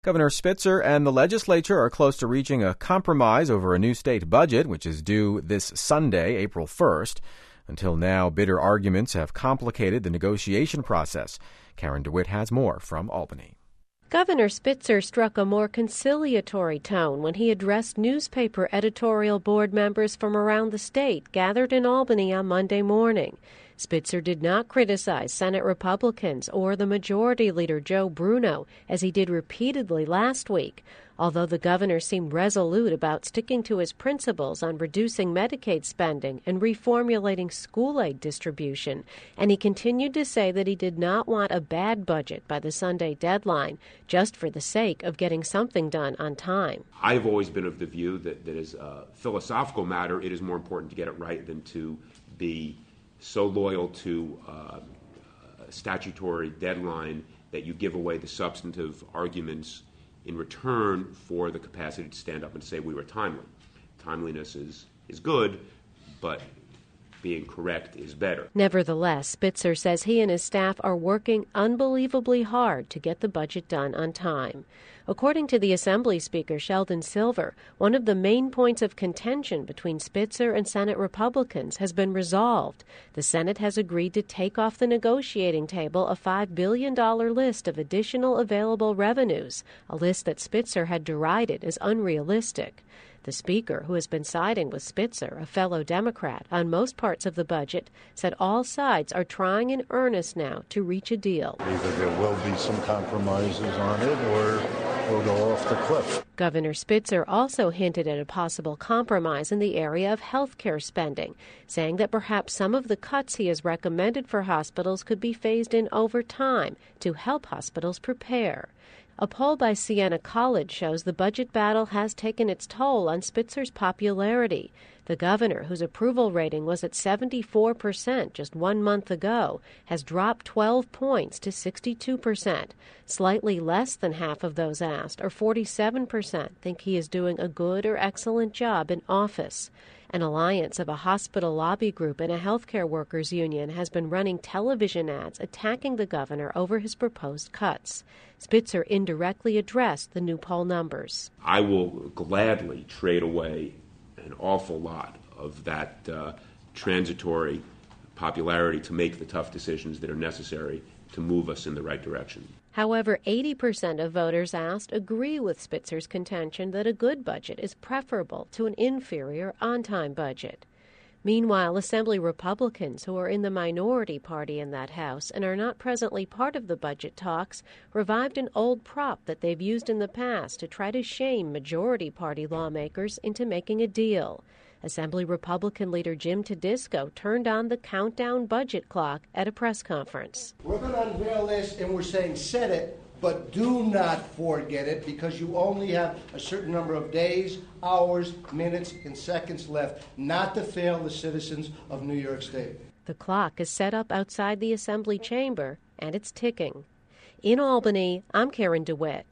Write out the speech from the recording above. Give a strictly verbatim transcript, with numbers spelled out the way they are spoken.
Governor Spitzer and the legislature are close to reaching a compromise over a new state budget, which is due this Sunday, April first. Until now, bitter arguments have complicated the negotiation process. Karen DeWitt has more from Albany. Governor Spitzer struck a more conciliatory tone when he addressed newspaper editorial board members from around the state gathered in Albany on Monday morning. Spitzer did not criticize Senate Republicans or the Majority Leader Joe Bruno, as he did repeatedly last week, although the governor seemed resolute about sticking to his principles on reducing Medicaid spending and reformulating school aid distribution, and he continued to say that he did not want a bad budget by the Sunday deadline, just for the sake of getting something done on time. I've always been of the view that, that as a philosophical matter, it is more important to get it right than to be so loyal to uh, a statutory deadline that you give away the substantive arguments in return for the capacity to stand up and say we were timely. Timeliness is, is good, but being correct is better. Nevertheless, Spitzer says he and his staff are working unbelievably hard to get the budget done on time. According to the Assembly Speaker Sheldon Silver, one of the main points of contention between Spitzer and Senate Republicans has been resolved. The Senate has agreed to take off the negotiating table a five billion dollars list of additional available revenues, a list that Spitzer had derided as unrealistic. The Speaker, who has been siding with Spitzer, a fellow Democrat, on most parts of the budget, said all sides are trying in earnest now to reach a deal. Either there will be some compromises on it or we'll go off the cliff. Governor Spitzer also hinted at a possible compromise in the area of health care spending, saying that perhaps some of the cuts he has recommended for hospitals could be phased in over time to help hospitals prepare. A poll by Siena College shows the budget battle has taken its toll on Spitzer's popularity. The governor, whose approval rating was at seventy-four percent just one month ago, has dropped twelve points to sixty-two percent. Slightly less than half of those asked, or forty-seven percent, think he is doing a good or excellent job in office. An alliance of a hospital lobby group and a healthcare workers union has been running television ads attacking the governor over his proposed cuts. Spitzer indirectly addressed the new poll numbers. I will gladly trade away an awful lot of that uh, transitory popularity to make the tough decisions that are necessary to move us in the right direction. However, eighty percent of voters asked agree with Spitzer's contention that a good budget is preferable to an inferior on-time budget. Meanwhile, Assembly Republicans, who are in the minority party in that House and are not presently part of the budget talks, revived an old prop that they've used in the past to try to shame majority party lawmakers into making a deal. Assembly Republican leader Jim Tedisco turned on the countdown budget clock at a press conference. We're going to unveil this, and we're saying set it, but do not forget it, because you only have a certain number of days, hours, minutes, and seconds left, not to fail the citizens of New York State. The clock is set up outside the Assembly chamber, and it's ticking. In Albany, I'm Karen DeWitt.